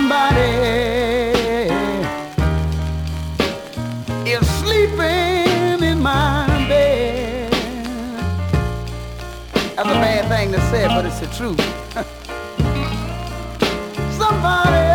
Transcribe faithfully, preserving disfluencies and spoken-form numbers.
somebody is sleeping in my bed. That's a bad thing to say, but it's the truth. Somebody